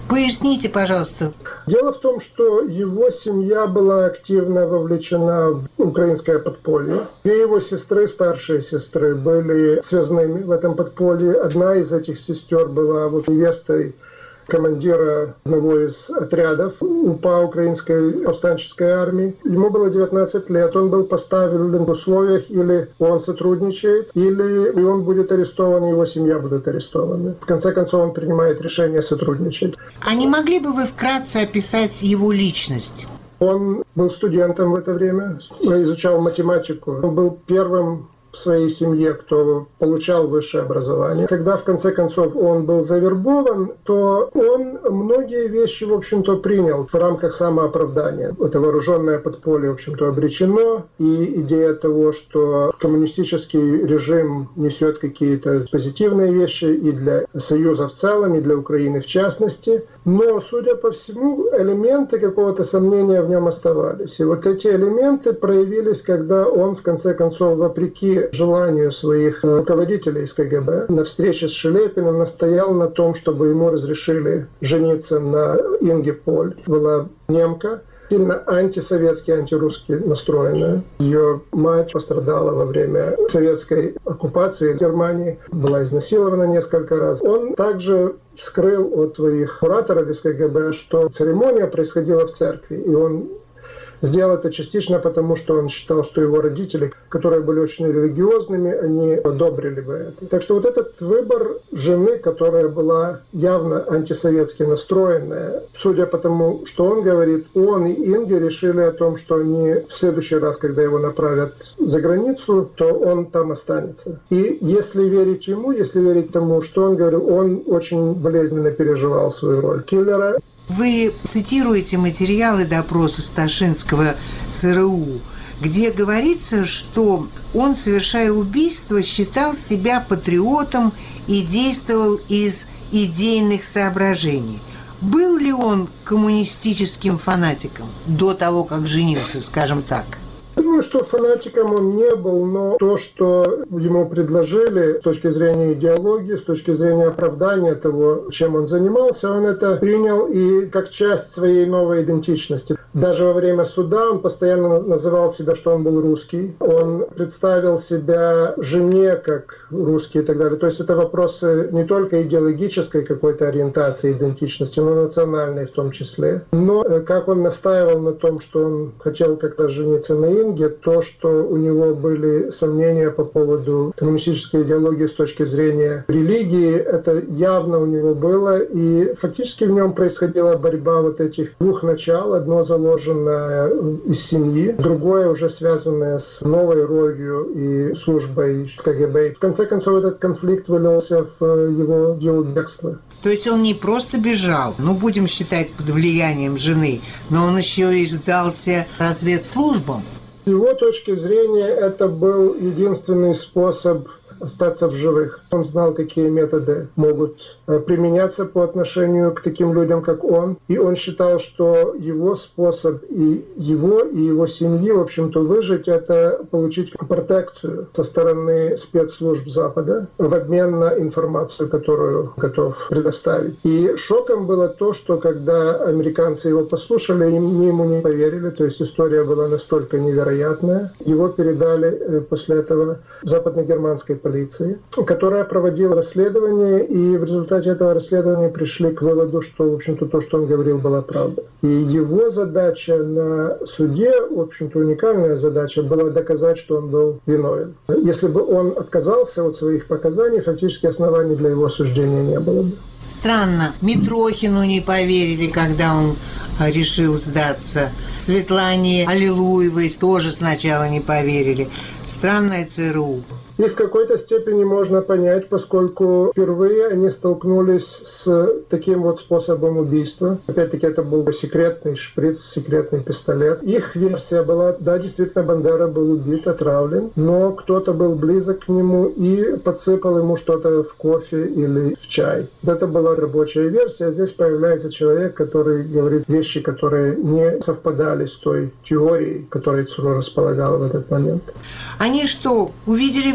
Поясните, пожалуйста. Дело в том, что его семья была активно вовлечена в украинское подполье. Две его сестры, старшие сестры, были связными в этом подполье. Одна из этих сестер была невестой командира одного из отрядов УПА украинской повстанческой армии. Ему было 19 лет. Он был поставлен в условиях: или он сотрудничает, или он будет арестован, и его семья будет арестована. В конце концов, он принимает решение сотрудничать. А не могли бы вы вкратце описать его личность? Он был студентом в это время, изучал математику. Он был первым в своей семье, кто получал высшее образование. Когда, в конце концов, он был завербован, то он многие вещи, в общем-то, принял в рамках самооправдания. Это вооруженное подполье, в общем-то, обречено. И идея того, что коммунистический режим несет какие-то позитивные вещи и для Союза в целом, и для Украины в частности. Но, судя по всему, элементы какого-то сомнения в нем оставались. И вот эти элементы проявились, когда он, в конце концов, вопреки желанию своих руководителей из КГБ, на встрече с Шелепиным настоял на том, чтобы ему разрешили жениться на Инге Поль. Была немка, сильно антисоветски, антирусски настроенная. Ее мать пострадала во время советской оккупации Германии, была изнасилована несколько раз. Он также скрыл от своих кураторов из КГБ, что церемония происходила в церкви, и он сделал это частично потому, что он считал, что его родители, которые были очень религиозными, они одобрили бы это. Так что вот этот выбор жены, которая была явно антисоветски настроенная, судя по тому, что он говорит, он и Инга решили о том, что они в следующий раз, когда его направят за границу, то он там останется. И если верить ему, если верить тому, что он говорил, он очень болезненно переживал свою роль киллера. Вы цитируете материалы допроса Сташинского ЦРУ, где говорится, что он, совершая убийство, считал себя патриотом и действовал из идейных соображений. Был ли он коммунистическим фанатиком до того, как женился, скажем так? Думаю, что фанатиком он не был, но то, что ему предложили с точки зрения идеологии, с точки зрения оправдания того, чем он занимался, он это принял и как часть своей новой идентичности. Даже во время суда он постоянно называл себя, что он был русский. Он представил себя жене как русский и так далее. То есть это вопросы не только идеологической какой-то ориентации, идентичности, но национальной в том числе. Но как он настаивал на том, что он хотел как раз жениться на Инге, то, что у него были сомнения по поводу коммунистической идеологии с точки зрения религии, это явно у него было. И фактически в нем происходила борьба вот этих двух начал. Одно заложенное из семьи, другое уже связанное с новой ролью и службой в КГБ. В конце концов, этот конфликт вылился в его бегство. То есть он не просто бежал, будем считать под влиянием жены, но он еще и сдался разведслужбам. С его точки зрения, это был единственный способ остаться в живых. Он знал, какие методы могут применяться по отношению к таким людям, как он. И он считал, что его способ и его семьи, в общем-то, выжить, это получить протекцию со стороны спецслужб Запада в обмен на информацию, которую готов предоставить. И шоком было то, что когда американцы его послушали, ему не поверили. То есть история была настолько невероятная. Его передали после этого западно-германской полиции, которая проводила расследование, и в результате этого расследования пришли к выводу, что, в общем-то, то, что он говорил, была правда. И его задача на суде, в общем-то, уникальная задача, была доказать, что он был виновен. Если бы он отказался от своих показаний, фактически оснований для его осуждения не было бы. Странно. Митрохину не поверили, когда он решил сдаться. Светлане Аллилуевой тоже сначала не поверили. Странное ЦРУ. И в какой-то степени можно понять, поскольку впервые они столкнулись с таким вот способом убийства. Опять-таки, это был секретный шприц, секретный пистолет. Их версия была, да, действительно, Бандера был убит, отравлен, но кто-то был близок к нему и подсыпал ему что-то в кофе или в чай. Это была рабочая версия. Здесь появляется человек, который говорит вещи, которые не совпадали с той теорией, которой ЦРУ располагала в этот момент. Они что, увидели в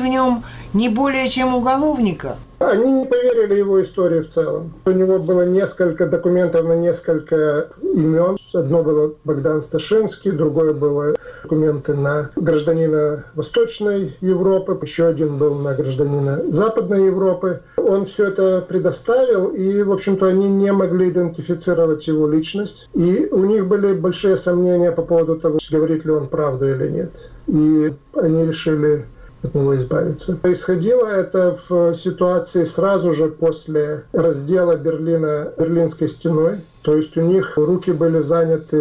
нем не более чем уголовника? Они не поверили его истории в целом. У него было несколько документов на несколько имен. Одно было Богдан Сташинский, другое было документы на гражданина Восточной Европы, еще один был на гражданина Западной Европы. Он все это предоставил, и, в общем-то, они не могли идентифицировать его личность. И у них были большие сомнения по поводу того, говорит ли он правду или нет. И они решили от него избавиться. Происходило это в ситуации сразу же после раздела Берлина Берлинской стеной. То есть у них руки были заняты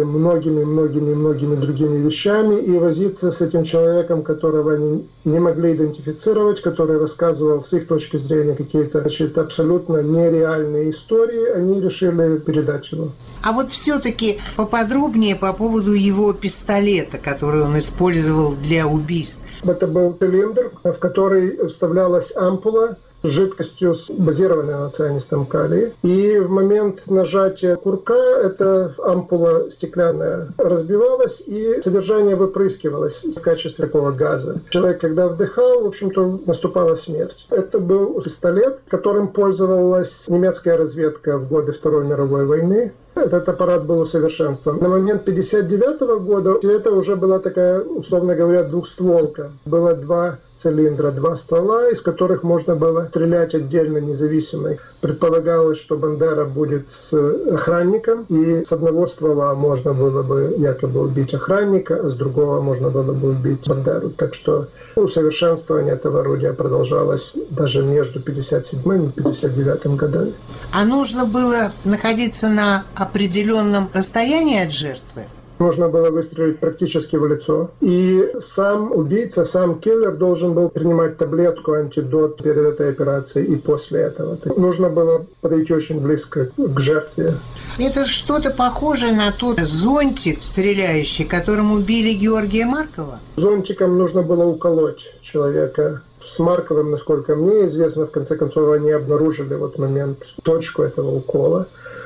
многими другими вещами, и возиться с этим человеком, которого они не могли идентифицировать, который рассказывал с их точки зрения какие-то абсолютно нереальные истории, они решили передать его. А вот все-таки поподробнее по поводу его пистолета, который он использовал для убийств. Это был цилиндр, в который вставлялась ампула с жидкостью, базированной на цианистом калии. И в момент нажатия курка эта ампула стеклянная разбивалась, и содержание выпрыскивалось в качестве такого газа. Человек, когда вдыхал, в общем-то, наступала смерть. Это был пистолет, которым пользовалась немецкая разведка в годы Второй мировой войны. Этот аппарат был усовершенствован. На момент 1959 года это уже была такая, условно говоря, двухстволка. Было два цилиндра, два ствола, из которых можно было стрелять отдельно, независимо. Предполагалось, что Бандера будет с охранником, и с одного ствола можно было бы якобы убить охранника, а с другого можно было бы убить Бандеру. Так что усовершенствование этого орудия продолжалось даже между 1957 и 1959 годами. А нужно было находиться на определенном расстоянии от жертвы? Нужно было выстрелить практически в лицо. И сам убийца, сам киллер должен был принимать таблетку, антидот перед этой операцией и после этого. Нужно было подойти очень близко к жертве. Это что-то похожее на тот зонтик стреляющий, которым убили Георгия Маркова? Зонтиком нужно было уколоть человека. С Марковым, насколько мне известно, в конце концов, они обнаружили вот момент, точку этого укола.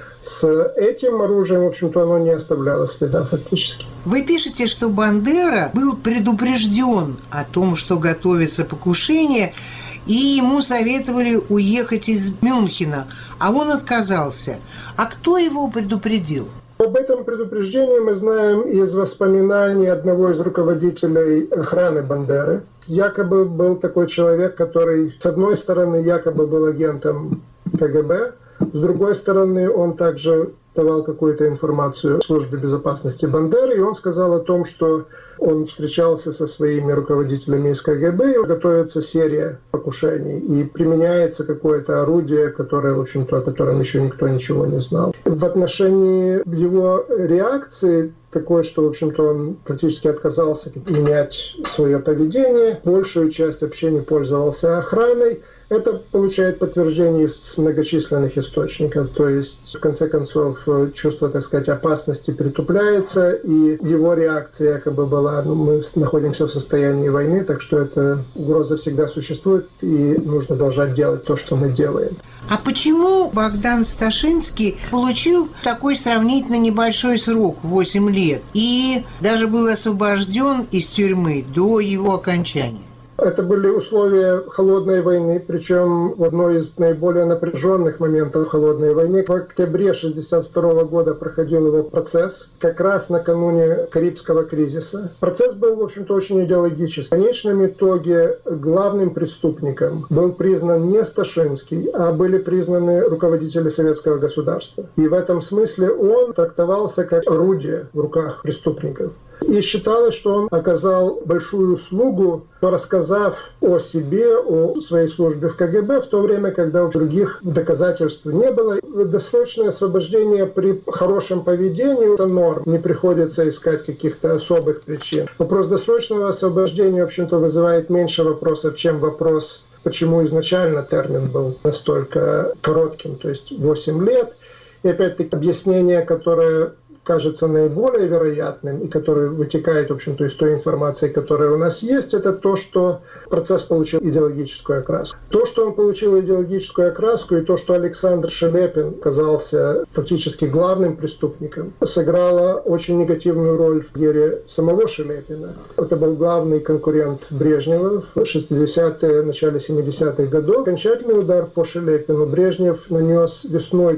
С этим оружием, в общем-то, оно не оставляло следа фактически. Вы пишете, что Бандера был предупрежден о том, что готовится покушение, и ему советовали уехать из Мюнхена, а он отказался. А кто его предупредил? Об этом предупреждении мы знаем из воспоминаний одного из руководителей охраны Бандеры. Якобы был такой человек, который, с одной стороны, якобы был агентом КГБ, с другой стороны, он также давал какую-то информацию службе безопасности Бандеры, и он сказал о том, что он встречался со своими руководителями из КГБ, и готовится серия покушений, и применяется какое-то орудие, которое, в общем-то, о котором еще никто ничего не знал. В отношении его реакции такой, что, в общем-то, он практически отказался менять свое поведение, большую часть общения пользовался охраной. Это получает подтверждение из многочисленных источников, то есть, в конце концов, чувство, так сказать, опасности притупляется, и его реакция якобы была, мы находимся в состоянии войны, так что эта угроза всегда существует, и нужно продолжать делать то, что мы делаем. А почему Богдан Сташинский получил такой сравнительно небольшой срок, 8 лет, и даже был освобожден из тюрьмы до его окончания? Это были условия холодной войны, причем в одной из наиболее напряженных моментов холодной войны. В октябре 1962 года проходил его процесс, как раз накануне Карибского кризиса. Процесс был, в общем-то, очень идеологический. В конечном итоге главным преступником был признан не Сташинский, а были признаны руководители советского государства. И в этом смысле он трактовался как орудие в руках преступников. И считалось, что он оказал большую услугу, рассказав о себе, о своей службе в КГБ, в то время, когда других доказательств не было. Досрочное освобождение при хорошем поведении – это норм. Не приходится искать каких-то особых причин. Вопрос досрочного освобождения, в общем-то, вызывает меньше вопросов, чем вопрос, почему изначально термин был настолько коротким, то есть 8 лет. И опять-таки объяснение, которое кажется наиболее вероятным и который вытекает, в общем-то, из той информации, которая у нас есть, это то, что процесс получил идеологическую окраску. То, что он получил идеологическую окраску, и то, что Александр Шелепин оказался фактически главным преступником, сыграло очень негативную роль в карьере самого Шелепина. Это был главный конкурент Брежнева в 60-е, начале 70-х годов. Окончательный удар по Шелепину Брежнев нанес весной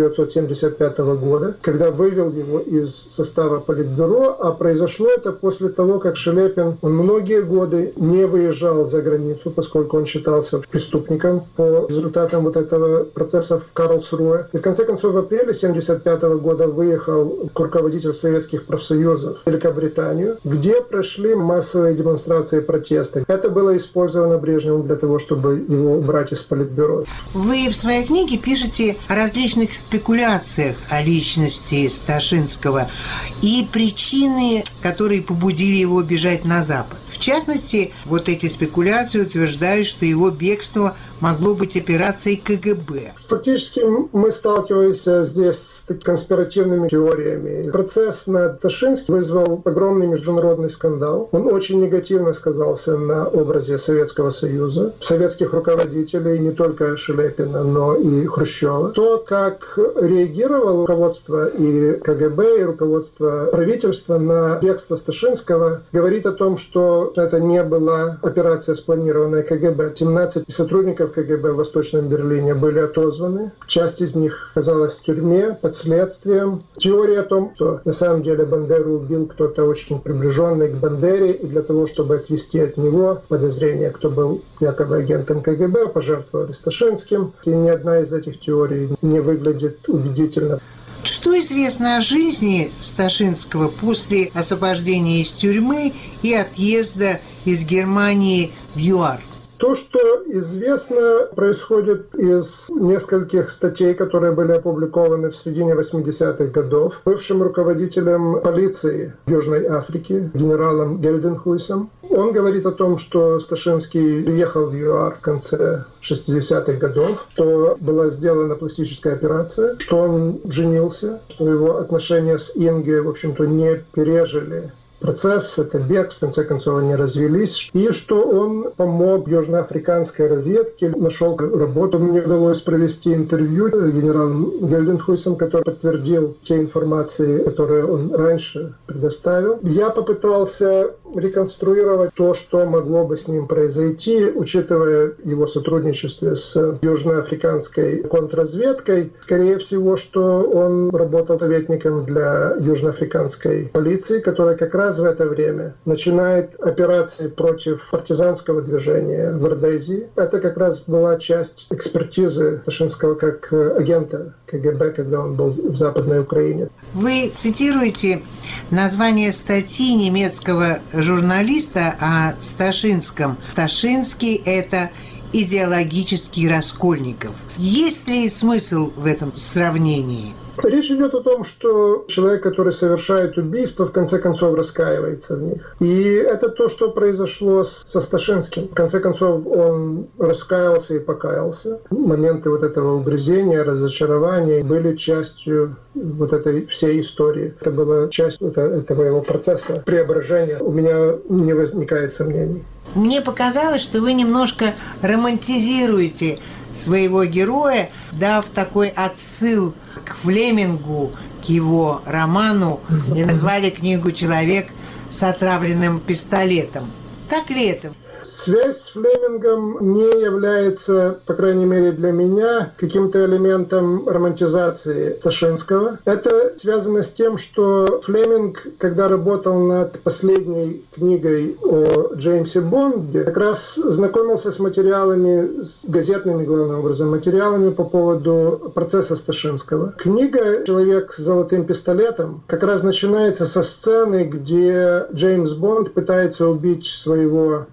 1975 года, когда вывел его из состава Политбюро, а произошло это после того, как Шелепин многие годы не выезжал за границу, поскольку он считался преступником по результатам вот этого процесса в Карлсруэ. И в конце концов в апреле 1975 года выехал руководитель советских профсоюзов в Великобританию, где прошли массовые демонстрации протеста. Это было использовано Брежневым для того, чтобы его убрать из Политбюро. Вы в своей книге пишете о различных спекуляциях о личности Сташинского и причины, которые побудили его бежать на Запад. В частности, вот эти спекуляции утверждают, что его бегство могло быть операцией КГБ. Фактически мы сталкиваемся здесь с конспиративными теориями. Процесс над Сташинским вызвал огромный международный скандал. Он очень негативно сказался на образе Советского Союза, советских руководителей, не только Шелепина, но и Хрущева. То, как реагировало руководство и КГБ, и руководство правительства на бегство Сташинского, говорит о том, что это не была операция, спланированная КГБ. 17 сотрудников КГБ в Восточном Берлине были отозваны. Часть из них оказалась в тюрьме под следствием. Теория о том, что на самом деле Бандеру убил кто-то очень приближенный к Бандере, и для того, чтобы отвести от него подозрения, кто был якобы агентом КГБ, пожертвовали Сташинским. И ни одна из этих теорий не выглядит убедительно. Что известно о жизни Сташинского после освобождения из тюрьмы и отъезда из Германии в ЮАР? То, что известно, происходит из нескольких статей, которые были опубликованы в середине 80-х годов бывшим руководителем полиции Южной Африки, генералом Гельденхуйсом. Он говорит о том, что Сташинский приехал в ЮАР в конце 60-х годов, что была сделана пластическая операция, что он женился, что его отношения с Инге, в общем-то, не пережили процесс, это бег, в конце концов они развелись, и что он помог южноафриканской разведке, нашел работу. Мне удалось провести интервью с генералом Гельденхуйсом, который подтвердил те информации, которые он раньше предоставил. Я попытался реконструировать то, что могло бы с ним произойти, учитывая его сотрудничество с южноафриканской контрразведкой. Скорее всего, что он работал советником для южноафриканской полиции, которая как раз в это время начинает операции против партизанского движения в Родезии. Это как раз была часть экспертизы Сташинского как агента КГБ, когда он был в Западной Украине. Вы цитируете название статьи немецкого журналиста о Сташинском. Сташинский – это идеологический Раскольников. Есть ли смысл в этом сравнении? Речь идет о том, что человек, который совершает убийство, в конце концов раскаивается в них. И это то, что произошло со Сташинским. В конце концов он раскаялся и покаялся. Моменты вот этого угрызения, разочарования были частью вот этой всей истории. Это была часть этого его процесса преображения. У меня не возникает сомнений. Мне показалось, что вы немножко романтизируете своего героя, дав такой отсыл к Флемингу, к его роману, и назвали книгу «Человек с отравленным пистолетом». Так ли это? Связь с Флемингом не является, по крайней мере для меня, каким-то элементом романтизации Сташинского. Это связано с тем, что Флеминг, когда работал над последней книгой о Джеймсе Бонде, как раз знакомился с материалами, с газетными, главным образом, материалами по поводу процесса Сташинского. Книга «Человек с золотым пистолетом» как раз начинается со сцены, где Джеймс Бонд пытается убить своего начальника,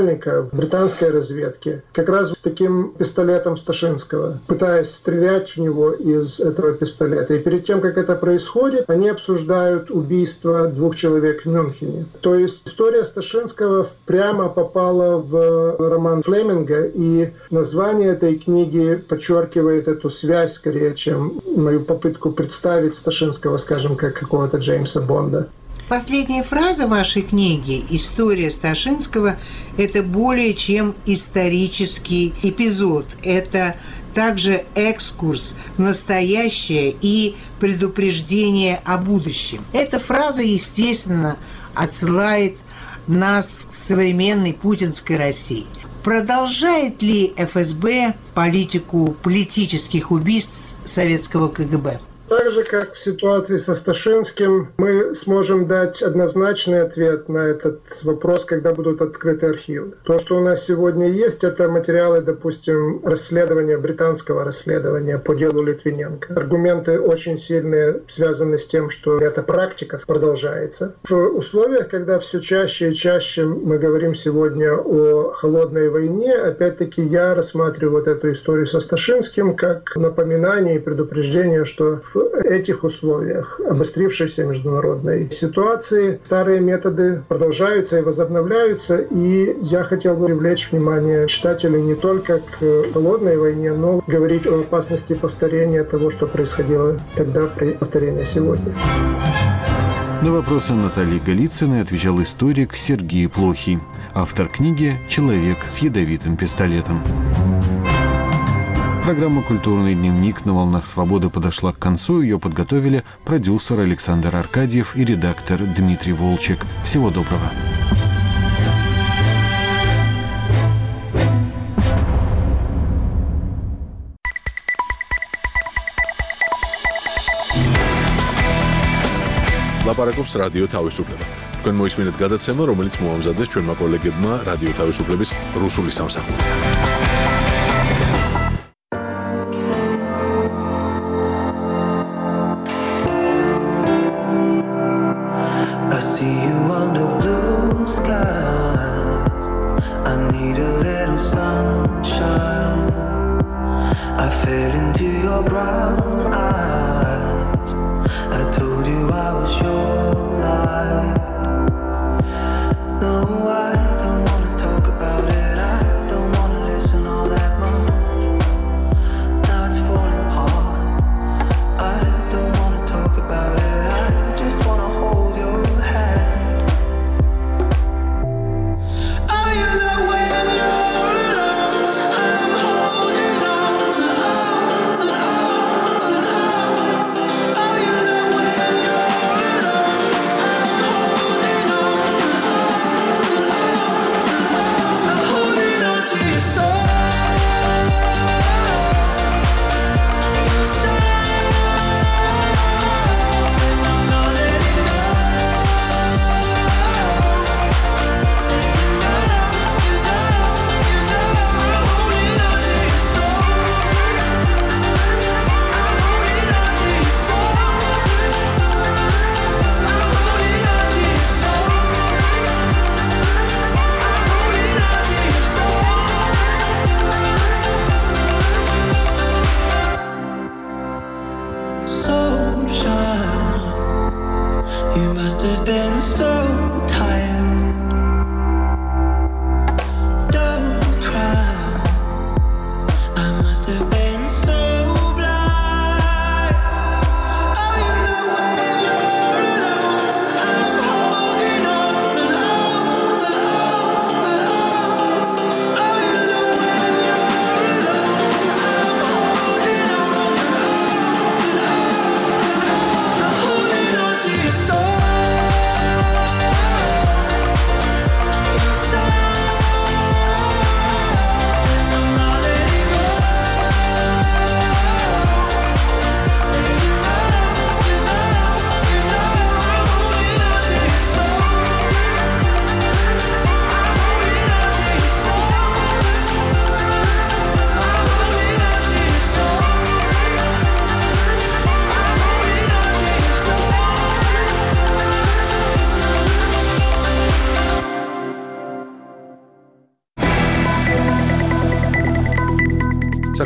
начальника в британской разведке как раз таким пистолетом Сташинского, пытаясь стрелять в него из этого пистолета. И перед тем, как это происходит, они обсуждают убийство 2 человек в Мюнхене. То есть история Сташинского прямо попала в роман Флеминга, и название этой книги подчеркивает эту связь скорее, чем мою попытку представить Сташинского, скажем, как какого-то Джеймса Бонда. Последняя фраза вашей книги «История Сташинского» – это более чем исторический эпизод. Это также экскурс в настоящее и предупреждение о будущем. Эта фраза, естественно, отсылает нас к современной путинской России. Продолжает ли ФСБ политику политических убийств советского КГБ? Так же, как в ситуации со Сташинским, мы сможем дать однозначный ответ на этот вопрос, когда будут открыты архивы. То, что у нас сегодня есть, это материалы, допустим, расследования, британского расследования по делу Литвиненко. Аргументы очень сильные, связаны с тем, что эта практика продолжается. В условиях, когда все чаще и чаще мы говорим сегодня о холодной войне, опять-таки я рассматриваю вот эту историю со Сташинским как напоминание и предупреждение, что в этих условиях обострившейся международной ситуации старые методы продолжаются и возобновляются, и я хотел бы привлечь внимание читателей не только к холодной войне, но говорить о опасности повторения того, что происходило тогда при повторении сегодня. На вопросы Натальи Голицыной отвечал историк Сергей Плохий, автор книги «Человек с ядовитым пистолетом». Программа «Культурный дневник» на «Волнах Свободы» подошла к концу. Ее подготовили продюсер Александр Аркадьев и редактор Дмитрий Волчек. Всего доброго. ლაპარაკობს რადიო თავისუფლება. თქვენ მოისმინეთ გადაცემა, რომელიც მოამზადეს ჩვენმა კოლეგებმა რადიო თავისუფლების რუსული სამსახური. No, I don't wanna talk about it. I don't wanna listen.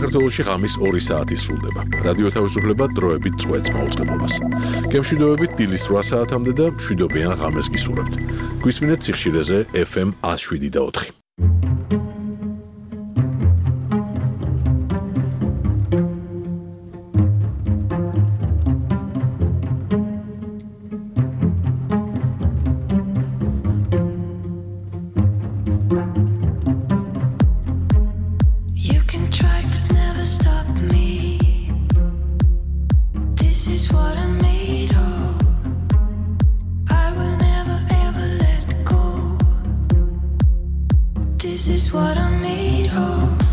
საქართველოში ღამის 2 საათი სრულდება. რადიო თავისუფლება დროებით წვეთს მაუწყებლობას. გემშვიდობებით დილის 8 საათამდე და მშვიდობიან ღამეს გისურვებთ. გვისმინეთ სიხშირეზე FM 107.4. This is what I'm made of.